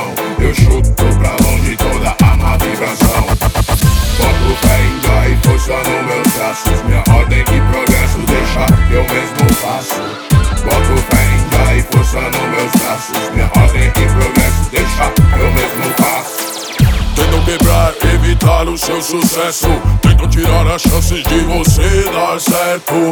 vibração. Eu chuto pra longe toda a má vibração. Boto fé em Jah e força nos meus traços. Minha ordem e progresso deixa que eu mesmo faço. Boto fé em Jah e força nos meus traços. Minha ordem e progresso deixa que eu mesmo faço. Tentam quebrar, evitar o seu sucesso. Tentam tirar as chances de você dar certo.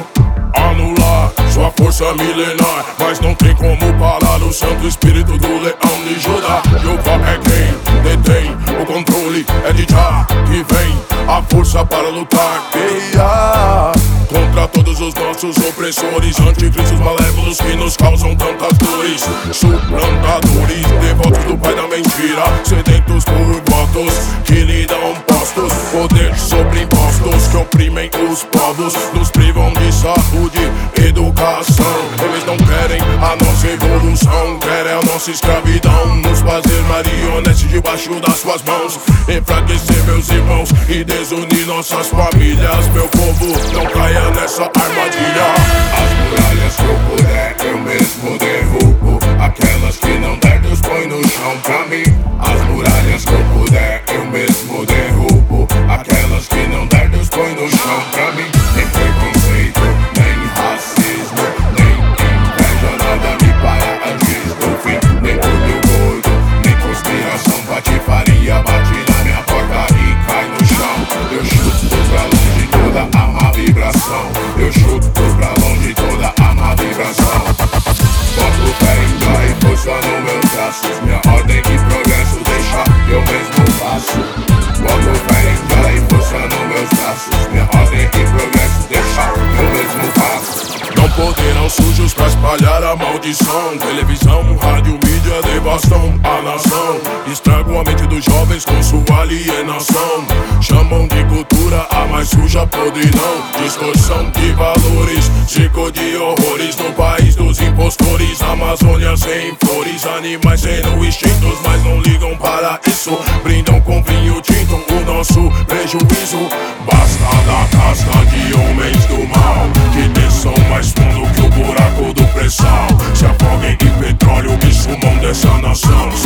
Anular sua força milenar, mas não tem como parar o santo espírito do leão de Judá. Jeová é quem detém o controle, é de Jah que vem a força para lutar. Guerrear contra todos os nossos opressores, anticristos malévolos que nos causam tantas dores. Suplantadores, devotos do pai da mentira, sedentos por votos que lhe dão postos. Poder sobre impostos que oprimem os povos, nos privam de saúde, educação. Eles não querem a nossa evolução, querem a nossa escravidão, nos fazer marionetes debaixo das suas mãos. Enfraquecer meus irmãos e desunir nossas famílias. Meu povo, não caia nessa armadilha. As muralhas que eu puder, eu mesmo derrubo. Aquelas que não der, Deus põe no chão pra mim. As muralhas que eu puder, eu mesmo derrubo. Aquelas que não der, Deus põe no chão pra mim. Nem preconceito, nem racismo, nem inveja, nada me para antes do fim. Nem tudo gordo, nem conspiração, patifaria bate na minha porta e cai no chão. Eu chuto pra longe toda a má vibração. Eu chuto pra longe toda a má vibração. Boto fé em Jah e força nos meus traços. Minha ordem e progresso deixa que eu mesmo faço. Boto fé em Jah e força nos meus traços. Minha ordem e progresso deixa que eu mesmo faço. Não poderão sujos pra espalhar a maldição. Televisão, rádio, mídia devastam a nação. Estragam a mente dos jovens com sua alienação. Chamam de cultura a mais suja podridão. Distorção de valores, circo de horrores. No país dos impostores, Amazônia sem flores. Animais sendo extintos, mas não ligam para isso. Brindam com vinho tinto o nosso prejuízo. Basta da casca de homens do mal, que desçam mais fundo que o buraco do pré-sal. Se afoguem em petróleo e sumam dessa nação.